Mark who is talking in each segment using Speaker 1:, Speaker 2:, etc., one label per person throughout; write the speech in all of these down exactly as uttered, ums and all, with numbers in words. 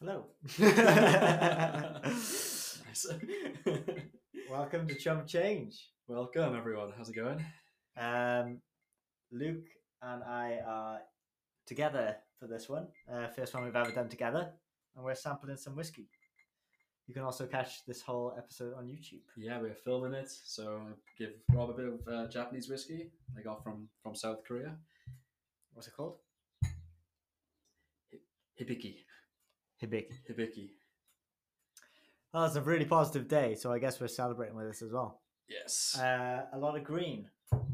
Speaker 1: Hello.
Speaker 2: Nice.
Speaker 1: Welcome to Chump Change.
Speaker 2: Welcome, everyone. How's it going?
Speaker 1: Um, Luke and I are together for this one. Uh, first one we've ever done together, and we're sampling some whiskey. You can also catch this whole episode on YouTube.
Speaker 2: Yeah, we're filming it, so give Rob a bit of uh, Japanese whiskey I got from, from South Korea.
Speaker 1: What's it called?
Speaker 2: Hibiki.
Speaker 1: Hibiki.
Speaker 2: Hibiki.
Speaker 1: Oh, it's a really positive day, so I guess we're celebrating with this as well.
Speaker 2: Yes.
Speaker 1: Uh, a lot of green.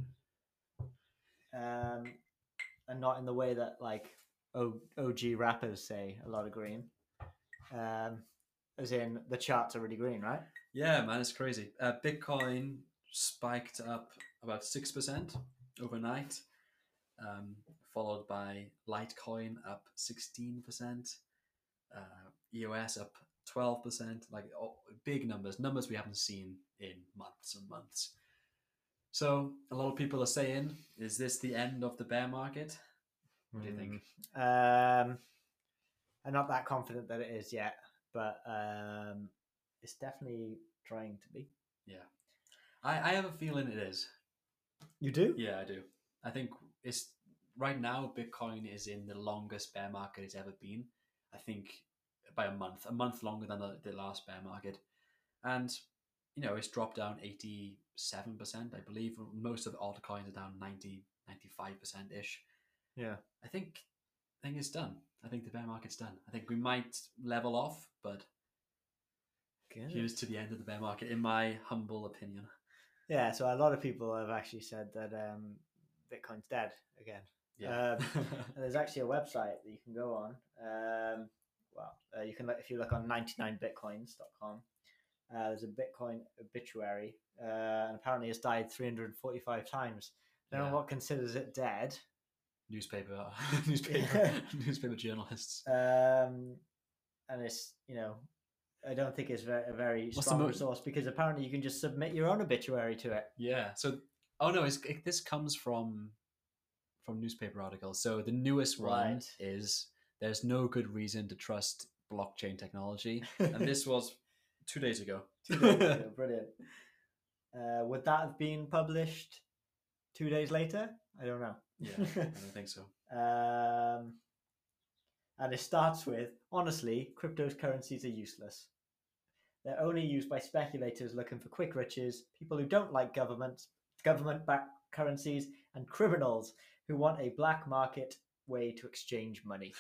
Speaker 1: Um, and not in the way that like o- OG rappers say a lot of green. Um, as in the charts are really green, right?
Speaker 2: Yeah, man, it's crazy. Uh, Bitcoin spiked up about six percent overnight, um, followed by Litecoin up sixteen percent, uh, E O S up twelve percent, like oh, big numbers, numbers we haven't seen in months and months. So a lot of people are saying, is this the end of the bear market? What do you think?
Speaker 1: Um, I'm not that confident that it is yet, but um, it's definitely trying to be.
Speaker 2: Yeah. I, I have a feeling it is.
Speaker 1: You do?
Speaker 2: Yeah, I do. I think it's right now Bitcoin is in the longest bear market it's ever been. I think by a month, a month longer than the, the last bear market. And, you know, it's dropped down eighty-seven percent, I believe. Most of the altcoins are down ninety, ninety-five percent-ish.
Speaker 1: Yeah.
Speaker 2: I think I think it's done. I think the bear market's done. I think we might level off, but
Speaker 1: Good.
Speaker 2: here's to the end of the bear market, in my humble opinion.
Speaker 1: Yeah, so a lot of people have actually said that um, Bitcoin's dead again.
Speaker 2: Yeah.
Speaker 1: Um, and there's actually a website that you can go on. Um, well, uh, you can look, if you look on ninety-nine bitcoins dot com. Uh, there's a Bitcoin obituary, uh, and apparently it's died three hundred forty-five times. I don't
Speaker 2: Yeah.
Speaker 1: know what considers it dead.
Speaker 2: Newspaper, newspaper, newspaper journalists.
Speaker 1: Um, and it's, you know, I don't think it's a very
Speaker 2: What's
Speaker 1: strong
Speaker 2: the mo-
Speaker 1: resource because apparently you can just submit your own obituary to it.
Speaker 2: Yeah. So, oh no, it's, it, this comes from from newspaper articles. So the newest one
Speaker 1: Right.
Speaker 2: is there's no good reason to trust blockchain technology, and this was two days ago.
Speaker 1: Two days ago, brilliant. Uh, would that have been published two days later? I don't know.
Speaker 2: Yeah, I don't think so.
Speaker 1: Um, and it starts with, honestly, cryptocurrencies are useless. They're only used by speculators looking for quick riches, people who don't like government, government-backed currencies, and criminals who want a black market way to exchange money.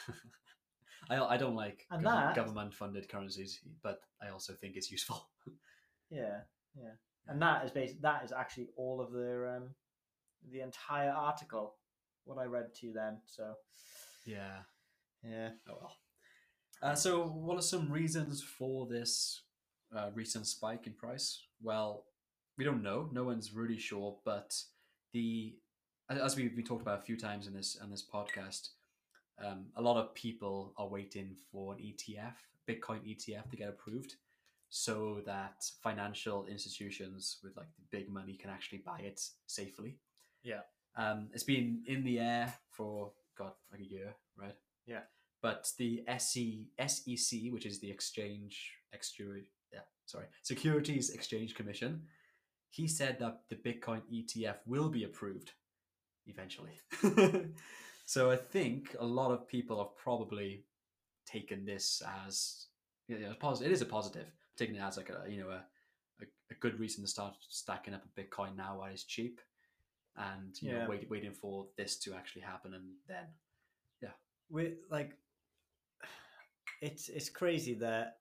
Speaker 2: I, I don't like
Speaker 1: And
Speaker 2: gov-
Speaker 1: that-
Speaker 2: government-funded currencies, but I also think it's useful.
Speaker 1: Yeah, yeah. And that is basically, that is actually all of the um, the entire article, what I read to you then. So,
Speaker 2: Yeah.
Speaker 1: yeah.
Speaker 2: Oh well. Uh, so, what are some reasons for this uh, recent spike in price? Well, we don't know. No one's really sure. But the as we we talked about a few times in this on this podcast, um, a lot of people are waiting for an E T F, Bitcoin E T F, to get approved, so that financial institutions with like the big money can actually buy it safely.
Speaker 1: Yeah.
Speaker 2: Um, it's been in the air for God like a year, right?
Speaker 1: Yeah.
Speaker 2: But the S E C, which is the Exchange Exchange, yeah, sorry, Securities Exchange Commission, he said that the Bitcoin E T F will be approved eventually. So I think a lot of people have probably taken this as, you know, positive. It is a positive, taking it as like a, you know, a, a, a good reason to start stacking up a Bitcoin now while it's cheap, and you
Speaker 1: Yeah.
Speaker 2: know, wait, waiting for this to actually happen, and then, yeah,
Speaker 1: We like, it's it's crazy that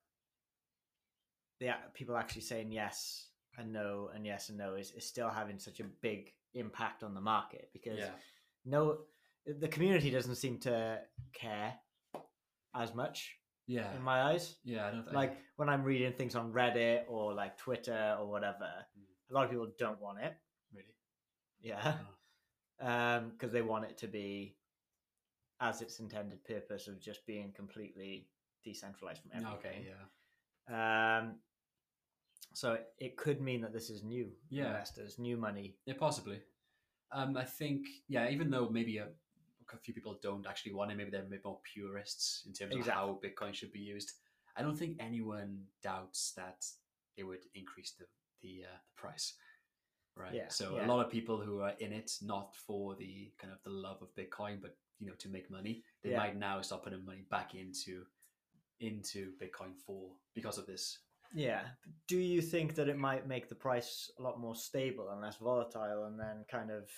Speaker 1: the people actually saying yes and no and yes and no is, is still having such a big impact on the market, because
Speaker 2: yeah,
Speaker 1: no, the community doesn't seem to care as much
Speaker 2: yeah,
Speaker 1: in my eyes.
Speaker 2: yeah. I don't think,
Speaker 1: Like when I'm reading things on Reddit or like Twitter or whatever,
Speaker 2: Mm.
Speaker 1: a lot of people don't want it.
Speaker 2: really,
Speaker 1: Yeah.
Speaker 2: Oh.
Speaker 1: Um, because they want it to be as its intended purpose of just being completely decentralized from everything.
Speaker 2: Okay, yeah,
Speaker 1: Um, so it, it could mean that this is new
Speaker 2: Yeah.
Speaker 1: investors, new money.
Speaker 2: yeah, possibly. Um, I think, yeah, even though maybe a a few people don't actually want it. Maybe they're a bit more purists in terms
Speaker 1: Exactly.
Speaker 2: of how Bitcoin should be used. I don't think anyone doubts that it would increase the the, uh, the price, right?
Speaker 1: Yeah,
Speaker 2: So
Speaker 1: yeah.
Speaker 2: a lot of people who are in it not for the kind of the love of Bitcoin, but you know to make money, they
Speaker 1: Yeah.
Speaker 2: might now start putting money back into into Bitcoin for because of this.
Speaker 1: Yeah. Do you think that it might make the price a lot more stable and less volatile, and then kind of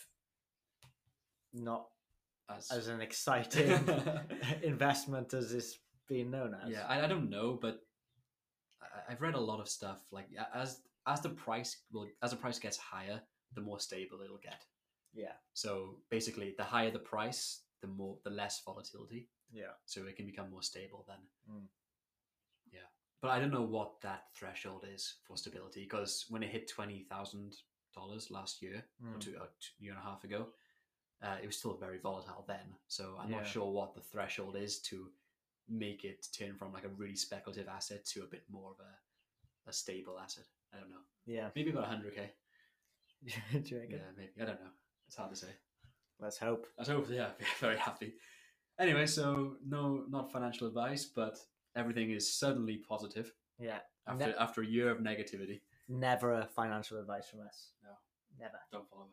Speaker 1: not
Speaker 2: As,
Speaker 1: as an exciting investment as it's been known as?
Speaker 2: yeah, I, I don't know, but I, I've read a lot of stuff like as as the price will as the price gets higher, the more stable it'll get.
Speaker 1: Yeah.
Speaker 2: So basically, the higher the price, the more the less volatility.
Speaker 1: Yeah.
Speaker 2: So it can become more stable then.
Speaker 1: Mm.
Speaker 2: Yeah, but I don't know what that threshold is for stability because when it hit twenty thousand dollars last year
Speaker 1: Mm.
Speaker 2: or two a year and a half ago, uh, it was still very volatile then. So I'm
Speaker 1: Yeah.
Speaker 2: not sure what the threshold is to make it turn from like a really speculative asset to a bit more of a, a stable asset. I don't know.
Speaker 1: Yeah.
Speaker 2: Maybe about one hundred K.
Speaker 1: Do you reckon?
Speaker 2: Yeah, maybe. I don't know. It's hard to say.
Speaker 1: Let's hope.
Speaker 2: I hope, yeah, very happy. Anyway, so no, not financial advice, but everything is suddenly positive
Speaker 1: Yeah.
Speaker 2: after
Speaker 1: Ne-
Speaker 2: after a year of negativity.
Speaker 1: Never a financial advice from us.
Speaker 2: No,
Speaker 1: Never.
Speaker 2: don't follow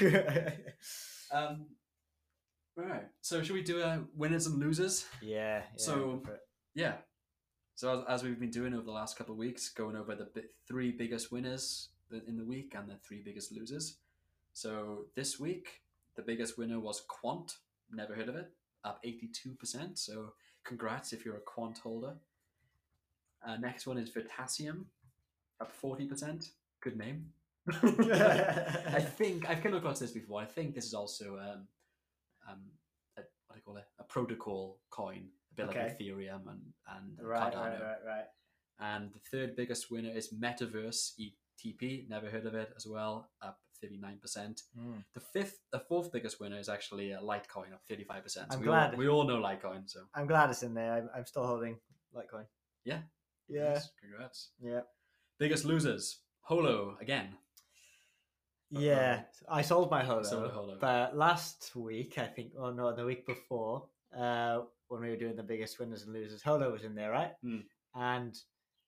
Speaker 2: us. um, right. So should we do a winners and losers?
Speaker 1: Yeah. yeah
Speaker 2: So-
Speaker 1: go for it.
Speaker 2: Yeah. So as, as we've been doing over the last couple of weeks, going over the bi- three biggest winners in the week and the three biggest losers. So this week, the biggest winner was Quant. Never heard of it. Up eighty-two percent. So congrats if you're a Quant holder. Uh, next one is Veritasium. Up forty percent. Good name. I think I've come across this before. I think this is also um, um, a, what do you call it? A protocol coin, a bit
Speaker 1: Okay.
Speaker 2: like Ethereum and and
Speaker 1: Right,
Speaker 2: Cardano.
Speaker 1: right, right, right.
Speaker 2: And the third biggest winner is Metaverse E T P. Never heard of it as well. Up thirty-nine percent.
Speaker 1: Mm.
Speaker 2: The fifth, the fourth biggest winner is actually uh, Litecoin, up thirty-five percent. So
Speaker 1: I'm
Speaker 2: we
Speaker 1: glad.
Speaker 2: All, we all know Litecoin, so
Speaker 1: I'm glad it's in there. I'm, I'm still holding Litecoin.
Speaker 2: yeah.
Speaker 1: Yeah.
Speaker 2: Nice. Congrats.
Speaker 1: Yeah.
Speaker 2: Biggest losers, Holo again.
Speaker 1: Yeah. I sold my Holo.
Speaker 2: Sold a Holo.
Speaker 1: But last week, I think, or no, the week before, uh, when we were doing the biggest winners and losers, Holo was in there, right?
Speaker 2: Mm.
Speaker 1: And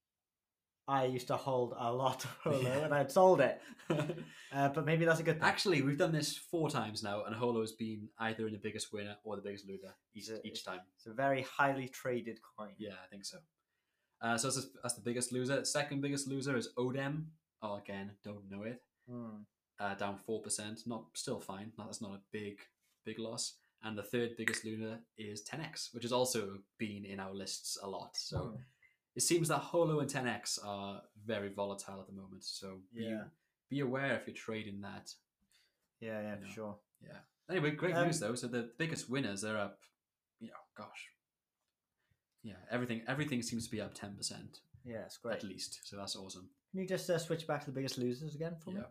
Speaker 1: I used to hold a lot of Holo,
Speaker 2: Yeah.
Speaker 1: and I'd sold it. Uh, but maybe that's a good thing.
Speaker 2: Actually, we've done this four times now, and Holo has been either in the biggest winner or the biggest loser each,
Speaker 1: Is it-
Speaker 2: each time.
Speaker 1: It's a very highly traded coin.
Speaker 2: Yeah, I think so. Uh, so that's, that's the biggest loser. Second biggest loser is Odem. Oh, again, don't know it.
Speaker 1: Mm.
Speaker 2: Uh, down four percent. Not still fine. Not, that's not a big big loss. And the third biggest loser is ten X, which has also been in our lists a lot. So
Speaker 1: Mm.
Speaker 2: it seems that Holo and ten X are very volatile at the moment. So be,
Speaker 1: Yeah.
Speaker 2: be aware if you're trading that.
Speaker 1: Yeah, yeah,
Speaker 2: You
Speaker 1: for
Speaker 2: know.
Speaker 1: sure.
Speaker 2: Yeah. Anyway, great
Speaker 1: Um,
Speaker 2: news though. So the biggest winners are up. You know, gosh. Yeah, everything everything seems to be up ten percent
Speaker 1: Yeah, it's great.
Speaker 2: at least. So that's awesome.
Speaker 1: Can you just uh, switch back to the biggest losers again for me?
Speaker 2: Yeah.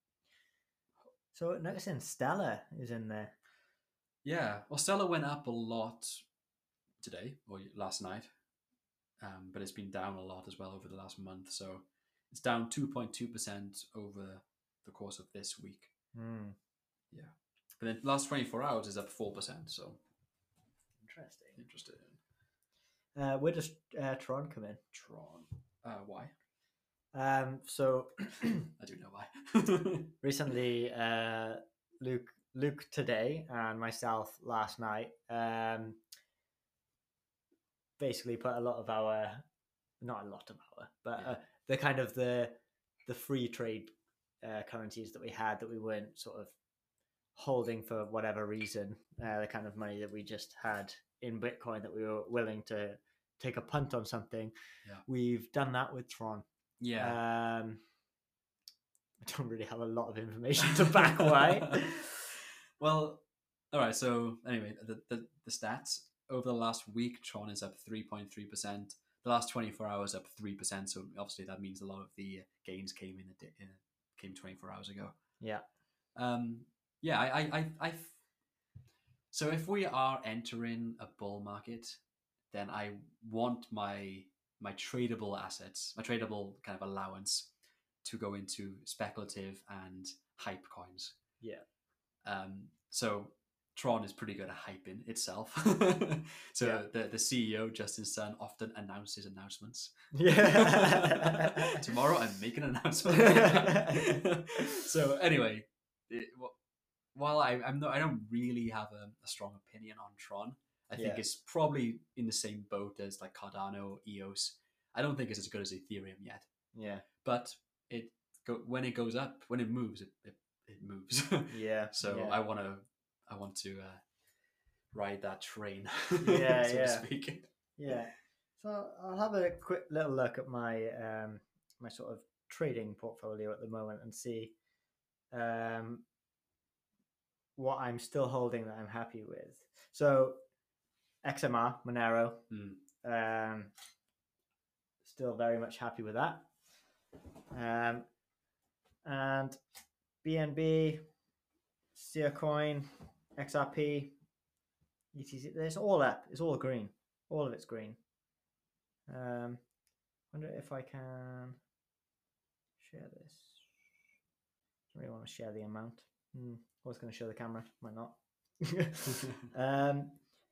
Speaker 1: So noticing Stella is in there.
Speaker 2: Yeah, well, Stella went up a lot today or last night, um, but it's been down a lot as well over the last month. So it's down two point two percent over the course of this week.
Speaker 1: Mm.
Speaker 2: But then the last twenty-four hours is up four percent. So
Speaker 1: Interesting.
Speaker 2: interested.
Speaker 1: Uh, where does uh, Tron come in?
Speaker 2: Tron. Uh, why?
Speaker 1: Um, so
Speaker 2: I do know why.
Speaker 1: recently, uh, Luke, Luke today, and myself last night, um, basically put a lot of our, not a lot of our, but
Speaker 2: Yeah.
Speaker 1: uh, the kind of the the free trade uh, currencies that we had that we weren't sort of holding for whatever reason, uh, the kind of money that we just had in Bitcoin that we were willing to take a punt on something.
Speaker 2: Yeah.
Speaker 1: We've done that with Tron.
Speaker 2: yeah.
Speaker 1: Um, I don't really have a lot of information to back why.
Speaker 2: Well, all right. So anyway, the, the the stats over the last week, Tron is up three point three percent. The last twenty-four hours up three percent. So obviously that means a lot of the gains came in a di- in a, came twenty-four hours ago.
Speaker 1: Yeah.
Speaker 2: Um. Yeah. I. I. I. I so if we are entering a bull market, then I want my my tradable assets, my tradable kind of allowance, to go into speculative and hype coins.
Speaker 1: Yeah.
Speaker 2: Um, so Tron is pretty good at hyping itself. So
Speaker 1: Yeah.
Speaker 2: the, the C E O, Justin Sun, often announces announcements.
Speaker 1: Yeah.
Speaker 2: Tomorrow I'm making an announcement. So anyway, it, wh- while I, I'm not, I don't really have a, a strong opinion on Tron. I think
Speaker 1: Yeah.
Speaker 2: it's probably in the same boat as like Cardano, E O S. I don't think it's as good as Ethereum yet,
Speaker 1: Yeah.
Speaker 2: but it go, when it goes up, when it moves, it, it, it moves.
Speaker 1: Yeah.
Speaker 2: So
Speaker 1: yeah.
Speaker 2: I want to, I want to uh, ride that train,
Speaker 1: Yeah,
Speaker 2: so to
Speaker 1: yeah.
Speaker 2: speak.
Speaker 1: Yeah. So I'll have a quick little look at my um my sort of trading portfolio at the moment and see um what I'm still holding that I'm happy with. So X M R, Monero,
Speaker 2: Mm.
Speaker 1: um still very much happy with that. Um and B N B, Seacoin, X R P, E T C, it's all up. It's all green. All of it's green. Um, wonder if I can share this. Don't really want to share the amount. Hmm. I was going to show the camera. Might not. um,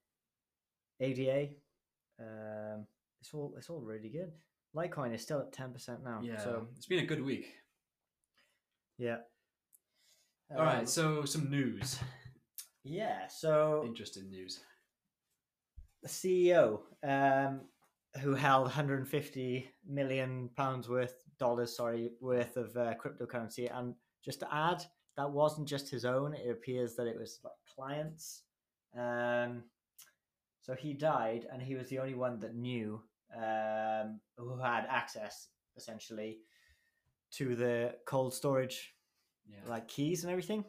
Speaker 1: A D A. Um, it's all it's all really good. Litecoin is still at ten percent now.
Speaker 2: Yeah,
Speaker 1: So
Speaker 2: it's been a good week.
Speaker 1: yeah.
Speaker 2: All
Speaker 1: Um,
Speaker 2: right, so some news.
Speaker 1: Yeah. So
Speaker 2: Interesting news.
Speaker 1: the C E O, um, who held one hundred fifty million pounds worth dollars, sorry, worth of uh, cryptocurrency, and just to add, that wasn't just his own. It appears that it was like clients. Um, so he died, and he was the only one that knew um, who had access, essentially, to the cold storage,
Speaker 2: Yeah.
Speaker 1: like keys and everything.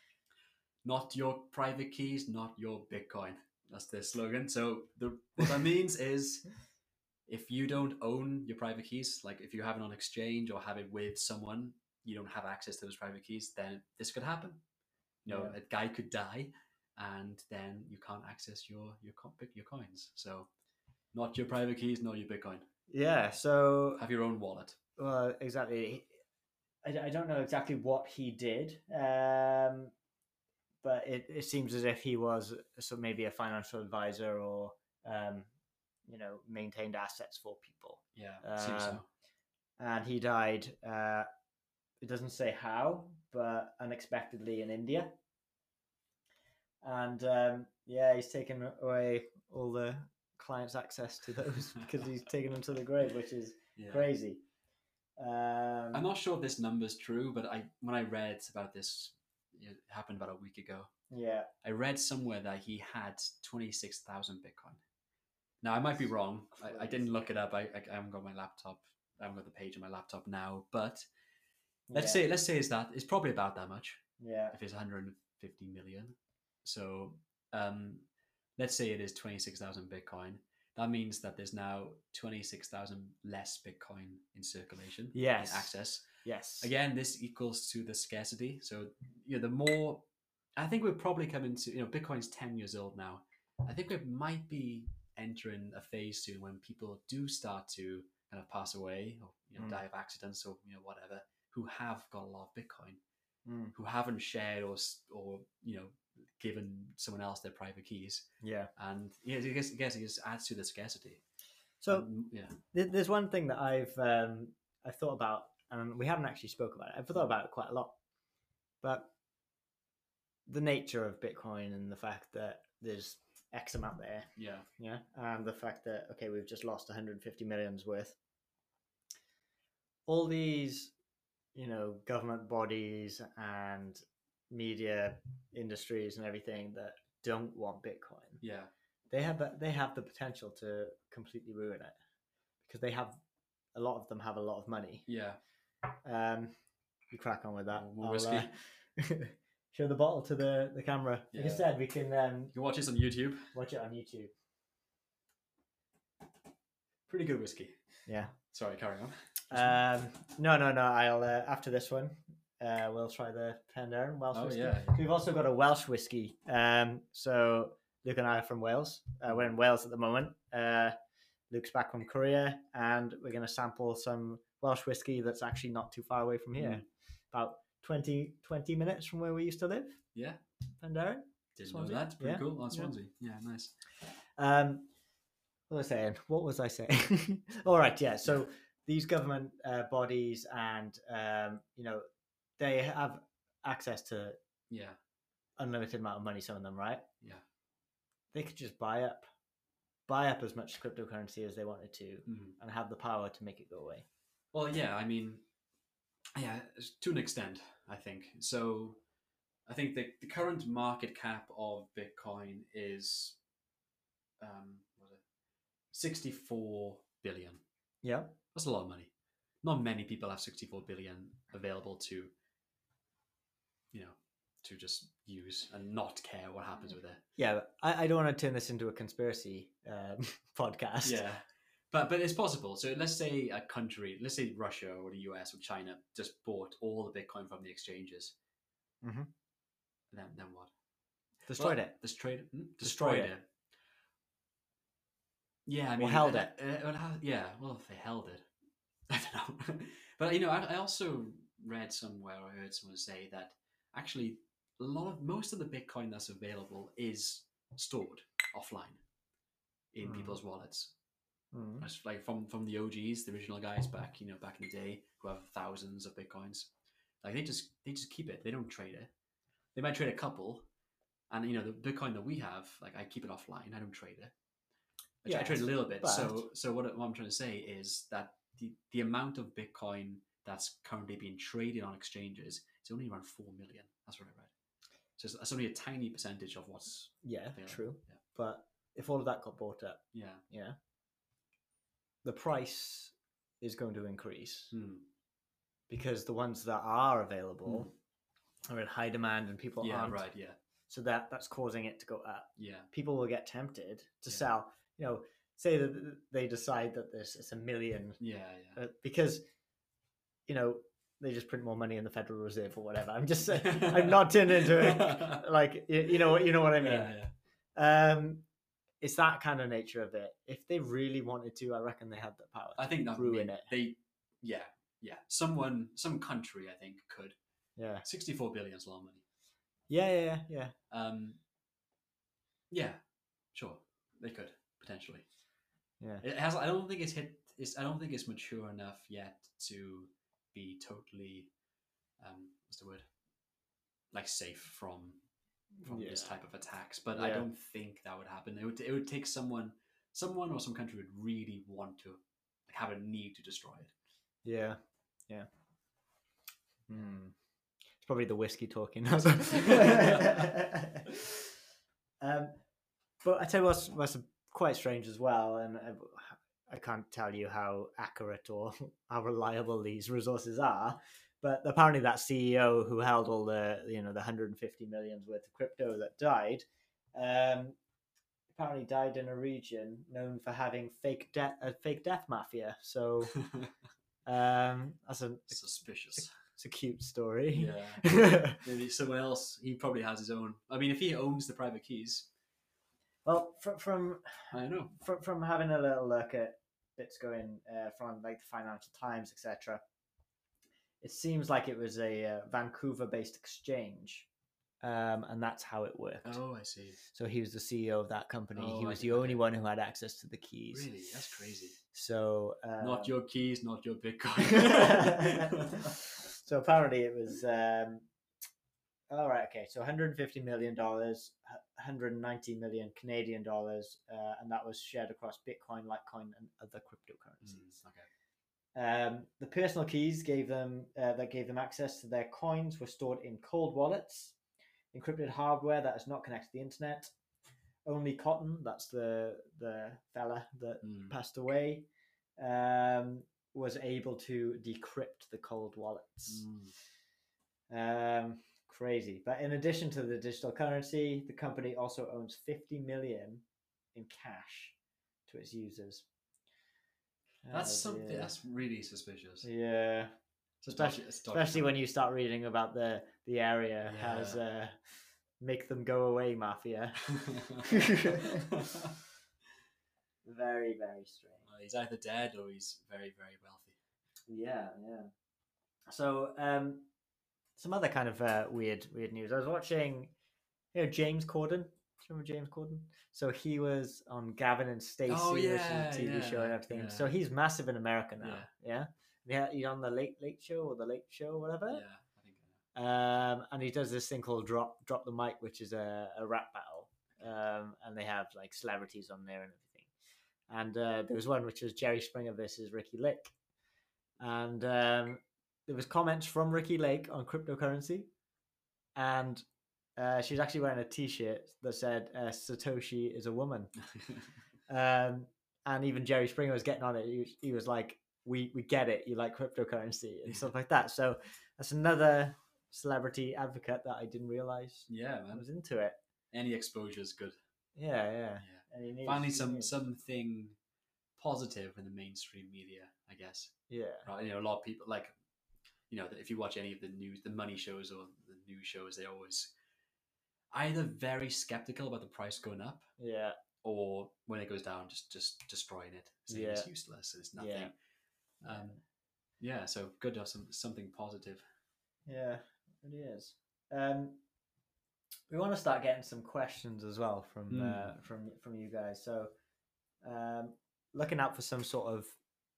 Speaker 2: Not your private keys, not your Bitcoin. That's their slogan. So the what that means is, if you don't own your private keys, like if you have it on exchange or have it with someone, you don't have access to those private keys, then this could happen. You know,
Speaker 1: Yeah.
Speaker 2: a guy could die, and then you can't access your your co- your coins. So, not your private keys, not your Bitcoin.
Speaker 1: Yeah. So
Speaker 2: Have your own wallet.
Speaker 1: well, exactly. I, I don't know exactly what he did, um, but it, it seems as if he was so maybe a financial advisor or um, you know maintained assets for people.
Speaker 2: Yeah, seems so.
Speaker 1: Um, and he died. Uh, it doesn't say how, but unexpectedly in India. And um, yeah, he's taken away all the clients' access to those because he's taken them to the grave, which is
Speaker 2: Yeah.
Speaker 1: crazy. Um,
Speaker 2: I'm not sure if this number's true, but I when I read about this, it happened about a week ago.
Speaker 1: yeah,
Speaker 2: I read somewhere that he had twenty-six thousand Bitcoin. Now, I might be wrong. I, I didn't look it up. I, I, I haven't got my laptop. I haven't got the page on my laptop now. But let's
Speaker 1: yeah,
Speaker 2: say let's say it's that. It's probably about that much.
Speaker 1: yeah,
Speaker 2: If it's one hundred fifty million. So um, let's say it is twenty-six thousand Bitcoin. That means that there's now twenty-six thousand less Bitcoin in circulation,
Speaker 1: yes,
Speaker 2: in access.
Speaker 1: yes.
Speaker 2: Again, this equals to the scarcity. So, you know, the more, I think we're probably coming to, you know, Bitcoin's ten years old now. I think we might be entering a phase soon when people do start to kind of pass away or, you know,
Speaker 1: Mm.
Speaker 2: die of accidents or, you know, whatever, who have got a lot of Bitcoin,
Speaker 1: Mm.
Speaker 2: who haven't shared or, or, you know, given someone else their private keys.
Speaker 1: Yeah.
Speaker 2: And yeah, I guess, I guess it just adds to the scarcity.
Speaker 1: So
Speaker 2: um, yeah,
Speaker 1: th- there's one thing that I've um, I've thought about, and we haven't actually spoke about it. I've thought about it quite a lot, but the nature of Bitcoin and the fact that there's X amount there,
Speaker 2: yeah,
Speaker 1: yeah, and the fact that okay, we've just lost one hundred fifty million's worth. All these, you know, government bodies and media industries and everything that don't want Bitcoin,
Speaker 2: yeah,
Speaker 1: they have the, they have the potential to completely ruin it because they have a lot of them have a lot of money.
Speaker 2: yeah.
Speaker 1: Um, you crack on with that.
Speaker 2: More
Speaker 1: I'll,
Speaker 2: whiskey.
Speaker 1: uh, show the bottle to the, the camera. Like I
Speaker 2: Yeah.
Speaker 1: said, we can um,
Speaker 2: You can watch this on YouTube.
Speaker 1: watch it on YouTube.
Speaker 2: Pretty good whiskey.
Speaker 1: Yeah.
Speaker 2: Sorry, carry on.
Speaker 1: Um, no, no, no. I'll uh, after this one, uh, we'll try the Penderyn Welsh
Speaker 2: Oh,
Speaker 1: whiskey.
Speaker 2: yeah.
Speaker 1: We've also got a Welsh whiskey. Um, so Luke and I are from Wales. Uh, we're in Wales at the moment. Uh, Luke's back from Korea, and we're going to sample some Welsh whiskey that's actually not too far away from here.
Speaker 2: Mm.
Speaker 1: About twenty, twenty minutes from where we used to live.
Speaker 2: Yeah.
Speaker 1: Penderyn.
Speaker 2: Didn't
Speaker 1: Swansea?
Speaker 2: know that. Pretty
Speaker 1: Yeah,
Speaker 2: cool. Oh,
Speaker 1: yeah.
Speaker 2: Swansea. Yeah, nice.
Speaker 1: Um, what was I saying? What was I saying? All right, yeah. So these government uh, bodies and um, you know, they have access to
Speaker 2: Yeah,
Speaker 1: unlimited amount of money. Some of them, right?
Speaker 2: yeah.
Speaker 1: They could just buy up, buy up as much cryptocurrency as they wanted to,
Speaker 2: Mm.
Speaker 1: and have the power to make it go away.
Speaker 2: Well, yeah. I mean, yeah, to an extent, I think. So, I think the the current market cap of Bitcoin is, um, what was it sixty four billion.
Speaker 1: Yeah.
Speaker 2: That's a lot of money. Not many people have sixty four billion available to, you know, to just use and not care what happens with it.
Speaker 1: Yeah, I, I don't want to turn this into a conspiracy um, podcast.
Speaker 2: Yeah, but but it's possible. So let's say a country, let's say Russia or the U S or China, just bought all the Bitcoin from the exchanges.
Speaker 1: Mm-hmm.
Speaker 2: Then then what?
Speaker 1: Destroyed
Speaker 2: Well,
Speaker 1: it.
Speaker 2: Destroyed it. Hmm?
Speaker 1: Destroyed
Speaker 2: Destroyed
Speaker 1: it.
Speaker 2: it. Yeah, I
Speaker 1: Or
Speaker 2: mean,
Speaker 1: held
Speaker 2: uh,
Speaker 1: it.
Speaker 2: uh, well, how- yeah, well, if they held it, I don't know. But you know, I, I also read somewhere, I heard someone say that actually a lot of most of the Bitcoin that's available is stored offline in
Speaker 1: Mm.
Speaker 2: people's wallets.
Speaker 1: Mm.
Speaker 2: It's like from from the O Gs, the original guys back, you know, back in the day, who have thousands of Bitcoins. Like they just they just keep it. They don't trade it. They might trade a couple, and you know, the Bitcoin that we have, like I keep it offline. I don't trade it. I, try- I trade a
Speaker 1: Yes,
Speaker 2: little bit.
Speaker 1: but-
Speaker 2: So so what, what I'm trying to say is that the the amount of Bitcoin that's currently being traded on exchanges is only around four million. That's what I read. So it's, that's only a tiny percentage of what's
Speaker 1: Yeah,
Speaker 2: available.
Speaker 1: true.
Speaker 2: Yeah.
Speaker 1: But if all of that got bought up,
Speaker 2: Yeah.
Speaker 1: yeah, the price is going to increase
Speaker 2: Hmm.
Speaker 1: because the ones that are available are in high demand and people
Speaker 2: Yeah.
Speaker 1: aren't.
Speaker 2: Right. Yeah.
Speaker 1: So that that's causing it to go up.
Speaker 2: Yeah.
Speaker 1: People will get tempted to
Speaker 2: Yeah.
Speaker 1: sell. You know, say that they decide that this is a million
Speaker 2: Yeah. Yeah.
Speaker 1: uh, because you know they just print more money in the Federal Reserve or whatever. I'm just saying, I'm not turning into it. Like you, you know, you know what I mean.
Speaker 2: Yeah, yeah.
Speaker 1: Um, it's that kind of nature of it. If they really wanted to, I reckon they had the power.
Speaker 2: I think that
Speaker 1: ruin
Speaker 2: may-
Speaker 1: it.
Speaker 2: They, yeah, yeah. Someone, some country, I think, could.
Speaker 1: Yeah,
Speaker 2: Sixty-four billion is a lot of money.
Speaker 1: yeah, yeah, yeah, yeah.
Speaker 2: Um, yeah, sure, they could potentially.
Speaker 1: Yeah.
Speaker 2: It has. I don't think it's hit. It's. I don't think it's mature enough yet to be totally. Um, what's the word? Like safe from from this
Speaker 1: Yeah.
Speaker 2: type of attacks, but I
Speaker 1: Yeah.
Speaker 2: don't think that would happen. It would. It would take someone, someone or some country would really want to like, have a need to destroy it.
Speaker 1: Yeah, yeah. Hmm. It's probably the whiskey talking. um, but I tell you what's, what's quite strange as well, and I, I can't tell you how accurate or how reliable these resources are. But apparently, that C E O who held all the you know the one hundred fifty millions worth of crypto that died, um, apparently died in a region known for having fake death a fake death mafia. So um, that's a
Speaker 2: Suspicious.
Speaker 1: it's a cute story.
Speaker 2: Yeah. Maybe someone else. He probably has his own. I mean, if he owns the private keys,
Speaker 1: Well, from from
Speaker 2: I don't know.
Speaker 1: from, from having a little look at bits going uh, from like the Financial Times, et cetera, it seems like it was a uh, Vancouver-based exchange, um, and that's how it worked.
Speaker 2: Oh, I see.
Speaker 1: So he was the C E O of that company.
Speaker 2: Oh,
Speaker 1: he
Speaker 2: I
Speaker 1: was
Speaker 2: see.
Speaker 1: the only
Speaker 2: Okay.
Speaker 1: one who had access to the keys.
Speaker 2: Really, that's crazy.
Speaker 1: So um,
Speaker 2: Not your keys, not your Bitcoin.
Speaker 1: so apparently it was. Um, all right, okay. So one hundred fifty million dollars, one hundred ninety million Canadian dollars, uh, and that was shared across Bitcoin, Litecoin, and other cryptocurrencies.
Speaker 2: Mm, okay.
Speaker 1: Um, the personal keys gave them uh, that gave them access to their coins were stored in cold wallets, encrypted hardware that is not connected to the internet. Only Cotton, that's the the fella that
Speaker 2: Mm.
Speaker 1: passed away, um, was able to decrypt the cold wallets.
Speaker 2: Mm.
Speaker 1: Um, crazy. But in addition to the digital currency, the company also owns fifty million in cash to its users.
Speaker 2: That's
Speaker 1: Oh,
Speaker 2: something.
Speaker 1: dear.
Speaker 2: That's really suspicious.
Speaker 1: Yeah.
Speaker 2: It's a
Speaker 1: Especially,
Speaker 2: dodgy- it's dodgy
Speaker 1: especially when
Speaker 2: company.
Speaker 1: you start reading about the the area
Speaker 2: Yeah.
Speaker 1: has uh, make them go away mafia. Very, very strange.
Speaker 2: Well, he's either dead or he's very, very wealthy.
Speaker 1: Yeah, yeah. So, um, some other kind of uh, weird, weird news. I was watching. you know James Corden. Do you remember James Corden? So he was on Gavin and Stacey,
Speaker 2: Oh,
Speaker 1: which
Speaker 2: yeah,
Speaker 1: is a T V
Speaker 2: yeah,
Speaker 1: show and everything.
Speaker 2: yeah.
Speaker 1: So he's massive in America now.
Speaker 2: Yeah.
Speaker 1: Yeah. Yeah. He's on the Late Late Show or the Late Show or whatever.
Speaker 2: Yeah, I think I know.
Speaker 1: Um, and he does this thing called Drop Drop the Mic, which is a, a rap battle. Um, and they have like celebrities on there and everything. And uh, there was one which was Jerry Springer versus Ricky Lake. And um, there was comments from Ricky Lake on cryptocurrency. And uh, she was actually wearing a T-shirt that said uh, Satoshi is a woman. um, and even Jerry Springer was getting on it. He was, he was like, we, we get it. You like cryptocurrency and stuff like that. So that's another celebrity advocate that I didn't realize
Speaker 2: Yeah, man.
Speaker 1: was into it.
Speaker 2: Any exposure is good.
Speaker 1: Yeah, yeah.
Speaker 2: Yeah.
Speaker 1: And he needs,
Speaker 2: Finally,
Speaker 1: he
Speaker 2: some
Speaker 1: needs-
Speaker 2: something positive in the mainstream media, I guess.
Speaker 1: Yeah.
Speaker 2: Right? You know, a lot of people like, you know, if you watch any of the news, the money shows or the news shows, they always either very skeptical about the price going up,
Speaker 1: Yeah.
Speaker 2: or when it goes down, just just destroying it, saying it's
Speaker 1: Yeah.
Speaker 2: useless, it's nothing.
Speaker 1: Yeah.
Speaker 2: Um, yeah, so good to have some something positive.
Speaker 1: Yeah, it is. Um, we want to start getting some questions as well from
Speaker 2: Mm.
Speaker 1: uh, from from you guys. So, um, looking out for some sort of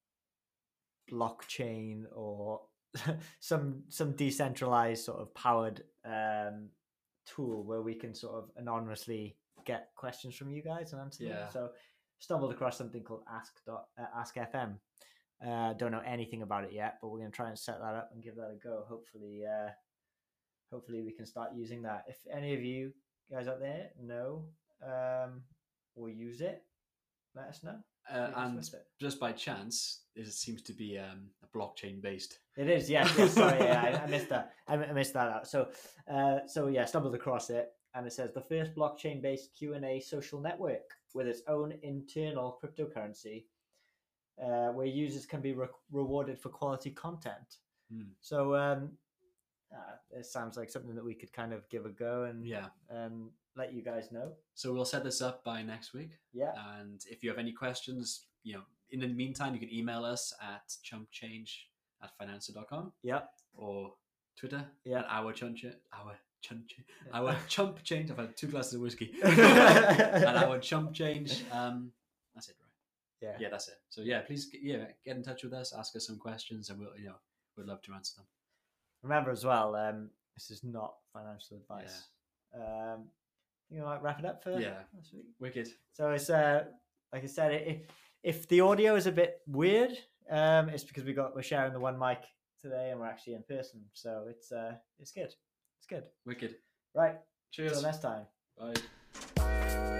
Speaker 1: blockchain or some some decentralized sort of powered um, tool where we can sort of anonymously get questions from you guys and answer
Speaker 2: Yeah.
Speaker 1: them. So, stumbled across something called Ask dot, uh, Ask F M. Uh, don't know anything about it yet, but we're going to try and set that up and give that a go. Hopefully, uh, hopefully we can start using that. If any of you guys out there know um, or use it, let us know.
Speaker 2: Uh,
Speaker 1: We can
Speaker 2: and
Speaker 1: twist it.
Speaker 2: just by chance, it seems to be um, a blockchain based.
Speaker 1: It is, yes. yes sorry, yeah, I, I missed that. I, I missed that out. So, uh, so yeah, stumbled across it, and it says the first blockchain-based Q and A social network with its own internal cryptocurrency, uh, where users can be re- rewarded for quality content.
Speaker 2: Hmm.
Speaker 1: So, um, uh, it sounds like something that we could kind of give a go and
Speaker 2: Yeah.
Speaker 1: and let you guys know.
Speaker 2: So we'll set this up by next week.
Speaker 1: Yeah,
Speaker 2: And if you have any questions, you know, in the meantime, you can email us at chumpchange at financer dot com
Speaker 1: yeah,
Speaker 2: or Twitter
Speaker 1: Yeah.
Speaker 2: at our chunch our chunch our chump change. I've had two glasses of whiskey.
Speaker 1: yeah.
Speaker 2: And our chump change. Um, that's it, right?
Speaker 1: Yeah.
Speaker 2: Yeah, that's it. So yeah, please, yeah, get in touch with us, ask us some questions, and we'll, you know, we'd love to answer them.
Speaker 1: Remember as well, um, this is not financial advice. Um, you might wrap it up for
Speaker 2: Yeah.
Speaker 1: this week.
Speaker 2: Wicked.
Speaker 1: So it's uh, like I said, if if the audio is a bit weird, um, it's because we got we're sharing the one mic today and we're actually in person. So it's uh, it's good. It's good.
Speaker 2: Wicked.
Speaker 1: Right.
Speaker 2: Cheers.
Speaker 1: Till next time.
Speaker 2: Bye.